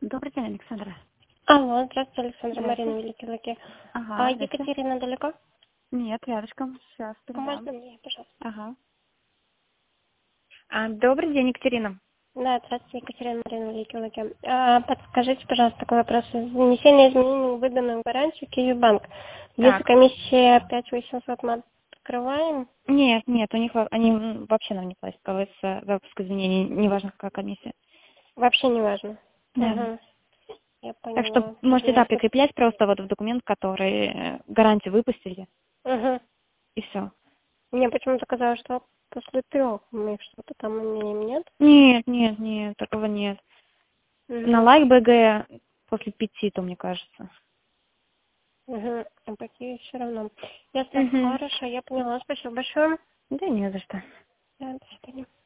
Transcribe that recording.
Добрый день, Александра. Алло, здравствуйте, Александра, Здравствуйте. Марина Великий Луки. Ага, здравствуйте. Екатерина далеко? Нет, рядышком. Сейчас передам. Можно мне, пожалуйста? Ага. Добрый день, Екатерина. Да, здравствуйте, Екатерина, Марина Великий Луки. Подскажите, пожалуйста, такой вопрос. Внесение изменений в выданную гарантию Киевбанк. Если Так. комиссия 5800 мы открываем? Нет, у них они вообще нам не платят за выпуск изменений, неважно какая комиссия. Вообще не важно. Да. Угу, я Так что поняла. можете, да, прикреплять просто вот в документ, который гарантию выпустили, Угу. и все. Мне почему-то казалось, что после 3 у них что-то там нет. Нет, такого нет. На Угу. лайк БГ после 5, то мне кажется. Угу. А какие все равно. Ясно, Угу. хорошо, я поняла. Спасибо большое. Да не за что. Да, до свидания.